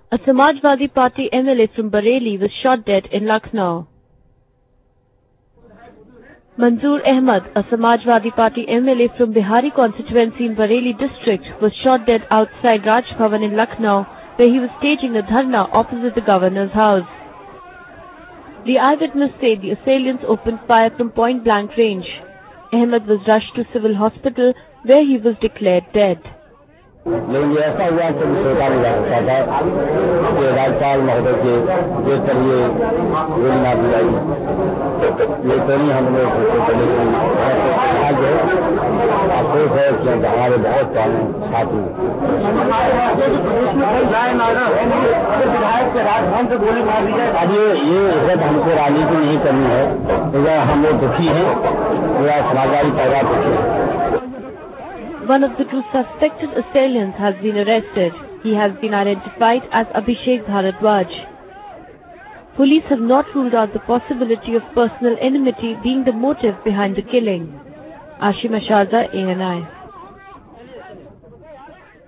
A Samajwadi Party MLA from Bareilly was shot dead in Lucknow. Manzoor Ahmed, a Samajwadi Party MLA from Bihari constituency in Bareilly district, was shot dead outside Raj Bhavan in Lucknow, where he was staging a dharna opposite the governor's house. The eyewitness said the assailants opened fire from point-blank range. Ahmed was rushed to civil hospital, where he was declared dead. लेकिन ये ऐसा हुआ कि सोचा नहीं जा सकता था कि राज्यपाल महोदय के गेट पर ये गोली मार दी गई। ये तो नहीं हम लोग अफसोस है कि हमारे बहुत सारे साथी विधायक के राजभवन से गोली मार दी जाए। अब ये इज्जत हमको राजनीति नहीं करनी है। हम लोग दुखी हैं, पूरा समाजवादी परिवार दुखी है। One of the two suspected assailants has been arrested. He has been identified as Abhishek Bharadwaj. Police have not ruled out the possibility of personal enmity being the motive behind the killing. Ashima Sharda, ANI.